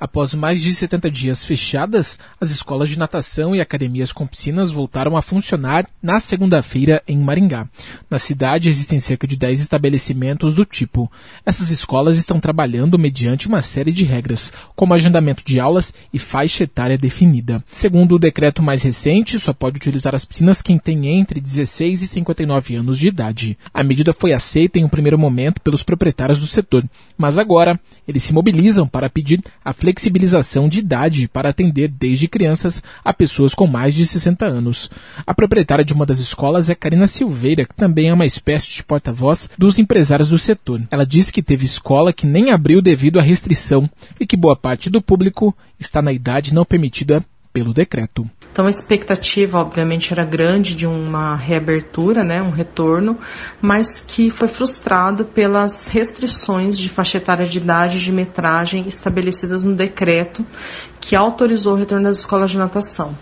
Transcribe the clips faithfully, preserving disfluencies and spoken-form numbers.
Após mais de setenta dias fechadas, as escolas de natação e academias com piscinas voltaram a funcionar na segunda-feira em Maringá. Na cidade existem cerca de dez estabelecimentos do tipo. Essas escolas estão trabalhando mediante uma série de regras, como agendamento de aulas e faixa etária definida. Segundo o decreto mais recente, só pode utilizar as piscinas quem tem entre dezesseis e cinquenta e nove anos de idade. A medida foi aceita em um primeiro momento pelos proprietários do setor, mas agora eles se mobilizam para pedir a flexibilização de idade para atender desde crianças a pessoas com mais de sessenta anos. A proprietária de uma das escolas é Karina Silveira, que também é uma espécie de porta-voz dos empresários do setor. Ela disse que teve escola que nem abriu devido à restrição e que boa parte do público está na idade não permitida pelo decreto. Então a expectativa, obviamente, era grande de uma reabertura, né, um retorno, mas que foi frustrado pelas restrições de faixa etária de idade e de metragem estabelecidas no decreto que autorizou o retorno das escolas de natação.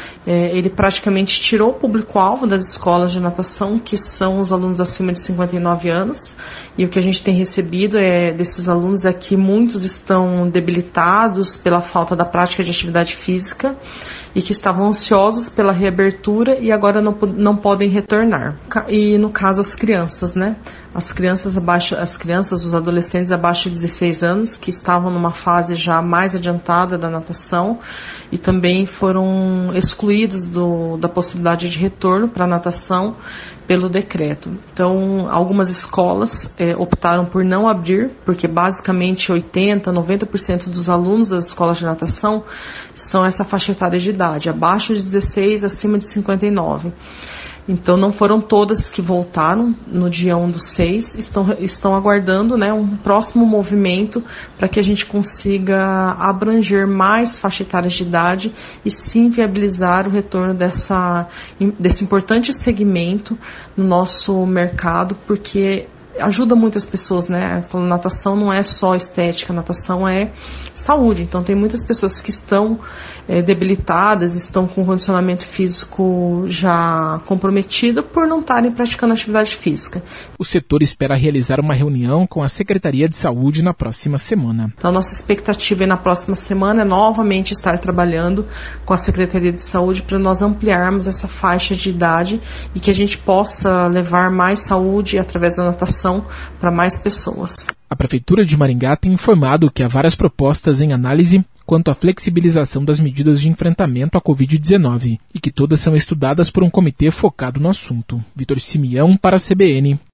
É, ele praticamente tirou o público-alvo das escolas de natação, que são os alunos acima de cinquenta e nove anos, e o que a gente tem recebido é, desses alunos é que muitos estão debilitados pela falta da prática de atividade física e que estavam ansiosos pela reabertura e agora não, não podem retornar. E no caso as crianças, né? As crianças abaixo, as crianças, os adolescentes abaixo de dezesseis anos, que estavam numa fase já mais adiantada da natação e também foram excluídos do, da possibilidade de retorno para a natação pelo decreto. Então, algumas escolas é, optaram por não abrir, porque basicamente oitenta, noventa por cento dos alunos das escolas de natação são essa faixa etária de idade, abaixo de dezesseis, acima de cinquenta e nove. Então, não foram todas que voltaram no dia um do seis, estão, estão aguardando, né, um próximo movimento para que a gente consiga abranger mais faixa etárias de idade e sim viabilizar o retorno dessa, desse importante segmento no nosso mercado, porque ajuda muitas pessoas, né? Falando, natação não é só estética, natação é saúde. Então, tem muitas pessoas que estão é, debilitadas, estão com condicionamento físico já comprometido por não estarem praticando atividade física. O setor espera realizar uma reunião com a Secretaria de Saúde na próxima semana. Então, nossa expectativa é na próxima semana é novamente estar trabalhando com a Secretaria de Saúde para nós ampliarmos essa faixa de idade e que a gente possa levar mais saúde através da natação para mais pessoas. A Prefeitura de Maringá tem informado que há várias propostas em análise quanto à flexibilização das medidas de enfrentamento à covid dezenove e que todas são estudadas por um comitê focado no assunto. Vitor Simeão para a C B N.